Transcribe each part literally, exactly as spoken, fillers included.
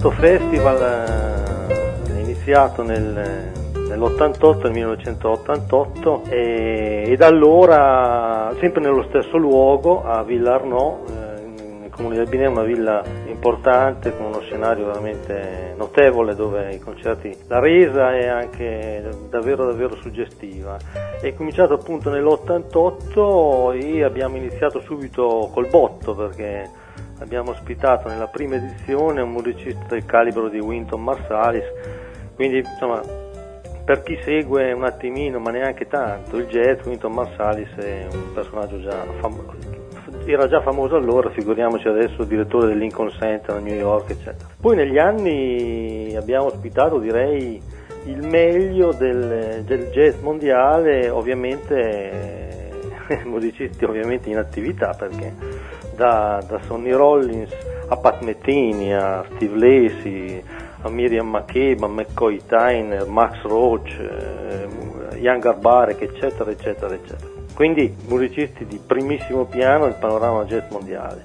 questo festival è iniziato nel, nell'ottantotto, nel millenovecentottantotto, e, e da allora sempre nello stesso luogo, a Villa Arnaud, nel comune di Albinea, una villa importante con uno scenario veramente notevole dove i concerti, la resa è anche davvero davvero suggestiva. È cominciato appunto nell'ottantotto e abbiamo iniziato subito col botto, perché abbiamo ospitato nella prima edizione un musicista del calibro di Wynton Marsalis, quindi insomma per chi segue un attimino, ma neanche tanto, il jazz, Wynton Marsalis è un personaggio già famoso, era già famoso allora, figuriamoci adesso, direttore del Lincoln Center a New York, eccetera. Poi negli anni abbiamo ospitato, direi, il meglio del, del jazz mondiale, ovviamente musicisti ovviamente in attività, perché da, da Sonny Rollins a Pat Metheny, a Steve Lacy, a Miriam Makeba, McCoy Tyner, Max Roach, eh, Jan Garbarek, eccetera, eccetera, eccetera. Quindi musicisti di primissimo piano nel panorama jazz mondiale.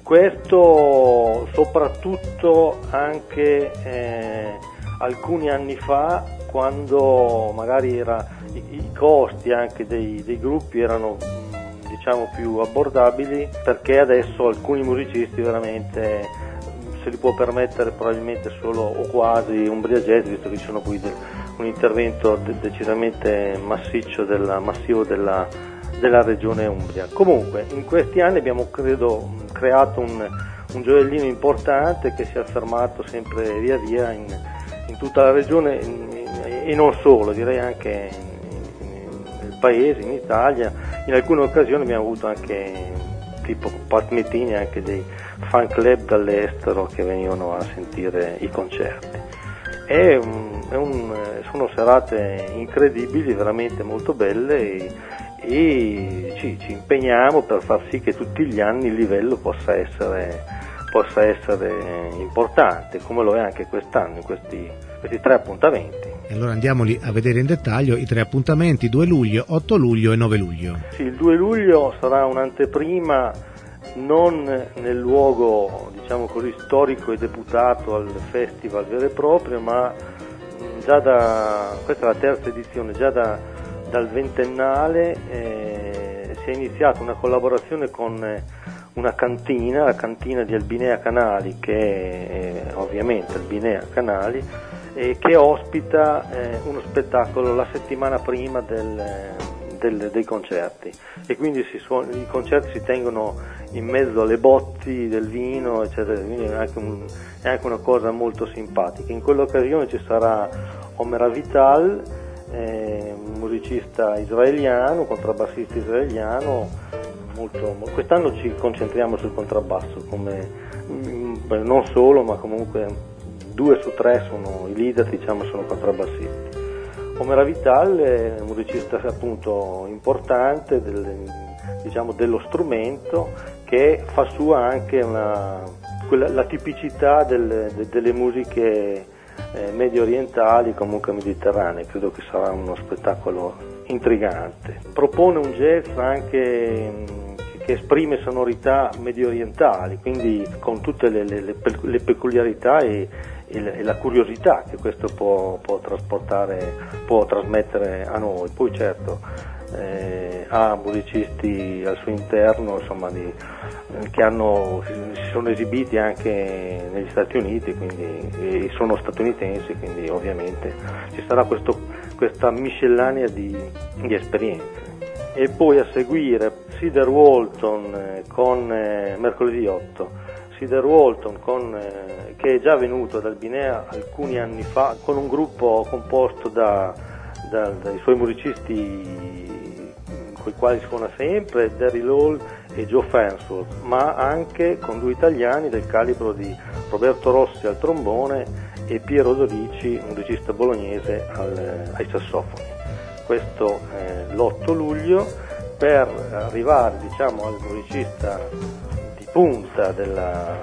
Questo soprattutto anche eh, alcuni anni fa, quando magari era, i, i costi anche dei, dei gruppi erano diciamo più abbordabili, perché adesso alcuni musicisti veramente se li può permettere probabilmente solo o quasi Umbria Jazz, visto che ci sono qui del, un intervento de- decisamente massiccio della, massivo della, della regione Umbria. Comunque in questi anni abbiamo credo creato un, un gioiellino importante che si è affermato sempre via via in, in tutta la regione e non solo, direi anche in, in, nel paese, in Italia. In alcune occasioni abbiamo avuto anche tipo Pat Metheny, anche dei fan club dall'estero che venivano a sentire i concerti. È un, è un, sono serate incredibili, veramente molto belle, e, e ci, ci impegniamo per far sì che tutti gli anni il livello possa essere, possa essere importante, come lo è anche quest'anno, in questi, questi tre appuntamenti. E allora andiamoli a vedere in dettaglio i tre appuntamenti: due luglio, otto luglio e nove luglio. Sì, il due luglio sarà un'anteprima non nel luogo, diciamo così, storico e deputato al festival vero e proprio, ma già da, questa è la terza edizione, già da, dal ventennale eh, si è iniziata una collaborazione con una cantina, la cantina di Albinea Canali, che è ovviamente Albinea Canali, eh, che ospita eh, uno spettacolo la settimana prima del, del, dei concerti, e quindi si suon- i concerti si tengono in mezzo alle botti del vino, eccetera, quindi è anche, un, è anche una cosa molto simpatica. In quell'occasione ci sarà Omer Avital, eh, un musicista israeliano, contrabbassista israeliano, molto, quest'anno ci concentriamo sul contrabbasso, come, non solo, ma comunque due su tre sono i leader, diciamo, sono contrabbassisti. Omer Avital è un musicista appunto importante del, diciamo, dello strumento, che fa sua anche una, quella, la tipicità del, de, delle musiche eh, medio orientali, comunque mediterranee. Credo che sarà uno spettacolo intrigante. Propone un jazz anche mh, che esprime sonorità medio orientali, quindi con tutte le, le, le, le peculiarità e, e, la, e la curiosità che questo può, può trasportare, può trasmettere a noi. Poi certo eh, ha musicisti al suo interno, insomma, di, che hanno, si sono esibiti anche negli Stati Uniti, quindi, e sono statunitensi, quindi ovviamente ci sarà questo, questa miscellanea di, di esperienze. E poi a seguire Cedar Walton eh, con eh, mercoledì otto, Cedar Walton con, eh, che è già venuto ad Albinea alcuni anni fa, con un gruppo composto da, da, dai suoi musicisti con i quali suona sempre, Daryl Hall e Joe Farnsworth, ma anche con due italiani del calibro di Roberto Rossi al trombone e Piero Dorici, un musicista bolognese, al, ai sassofoni. Questo è l'otto luglio, per arrivare, diciamo, al musicista di punta della,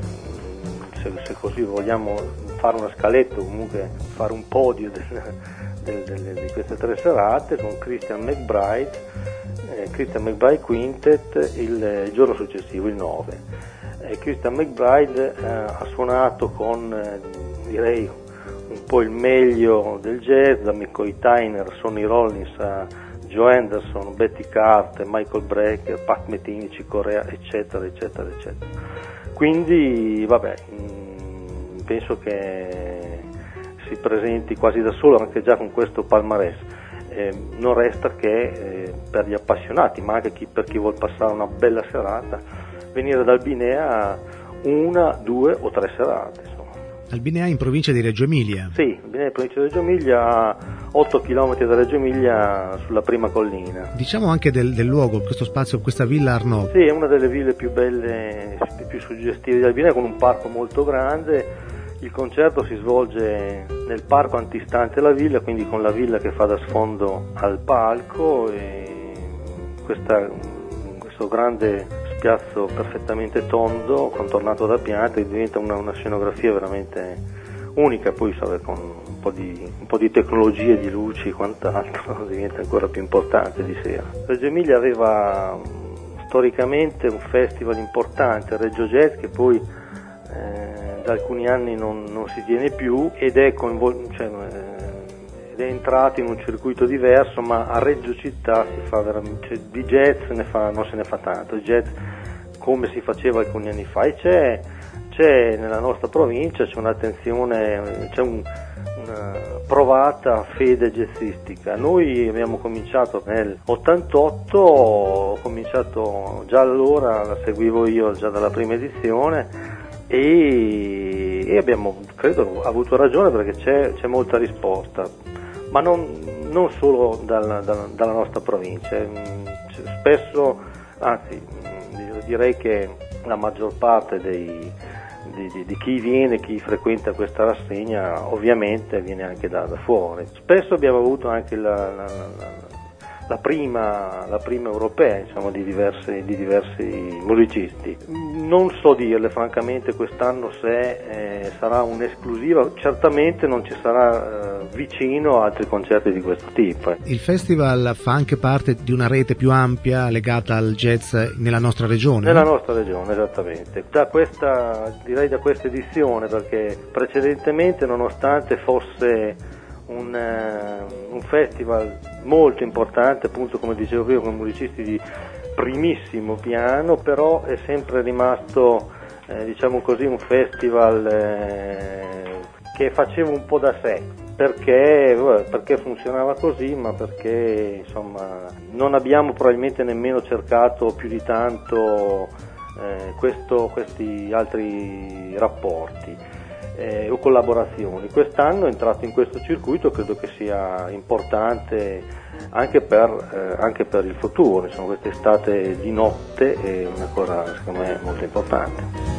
se, se così vogliamo fare una scaletta, o comunque fare un podio del, del, del, di queste tre serate, con Christian McBride, eh, Christian McBride Quintet il, il giorno successivo, il nove. Eh, Christian McBride eh, ha suonato con eh, direi un po' il meglio del jazz, da McCoy Tyner, Sonny Rollins a Joe Anderson, Betty Carter, Michael Brecker, Pat Metheny, Chick Corea, eccetera, eccetera, eccetera. Quindi, vabbè, mh, penso che si presenti quasi da solo anche già con questo palmarès. Eh, non resta che eh, per gli appassionati, ma anche chi, per chi vuol passare una bella serata, venire ad Albinea una, due o tre serate. Insomma. Albinea in provincia di Reggio Emilia. Sì, Albinea in provincia di Reggio Emilia, a otto chilometri da Reggio Emilia, sulla prima collina. Diciamo anche del, del luogo, questo spazio, questa Villa Arnaud. Sì, è una delle ville più belle, più suggestive di Albinea, con un parco molto grande. Il concerto si svolge nel parco antistante la villa, quindi con la villa che fa da sfondo al palco, e questa, questo grande spiazzo perfettamente tondo, contornato da piante, diventa una, una scenografia veramente unica. Poi so, con un po' di, un po' di tecnologie, di luci e quant'altro, diventa ancora più importante di sera. Reggio Emilia aveva storicamente un festival importante, Reggio Jazz, che poi eh, da alcuni anni non, non si tiene più ed è, coinvol- cioè, eh, ed è entrato in un circuito diverso, ma a Reggio Città si fa veramente, cioè, di jazz ne fa, non se ne fa tanto, di jazz come si faceva alcuni anni fa, e c'è, c'è nella nostra provincia c'è un'attenzione, c'è un, una provata fede jazzistica. Noi abbiamo cominciato nel ottantotto, ho cominciato già allora, la seguivo io già dalla prima edizione, e, e abbiamo, credo, avuto ragione, perché c'è, c'è molta risposta, ma non, non solo dalla, dalla, dalla nostra provincia. Spesso, anzi direi che la maggior parte dei, di, di, di chi viene, chi frequenta questa rassegna, ovviamente viene anche da, da fuori. Spesso abbiamo avuto anche la, la, la, la prima, la prima europea, insomma, di diversi, di diversi musicisti. Non so dirle francamente quest'anno se eh, sarà un'esclusiva, certamente non ci sarà eh, vicino altri concerti di questo tipo. Il festival fa anche parte di una rete più ampia legata al jazz nella nostra regione? Nella nostra regione, esattamente. Da questa, direi da questa edizione, perché precedentemente, nonostante fosse Un, uh, un festival molto importante, appunto come dicevo prima, con musicisti di primissimo piano, però è sempre rimasto eh, diciamo così un festival eh, che faceva un po' da sé, perché, perché funzionava così, ma perché insomma non abbiamo probabilmente nemmeno cercato più di tanto eh, questo, questi altri rapporti Eh, o collaborazioni. Quest'anno è entrato in questo circuito, credo che sia importante anche per, eh, anche per il futuro, insomma, quest'estate di notte è una cosa secondo me molto importante.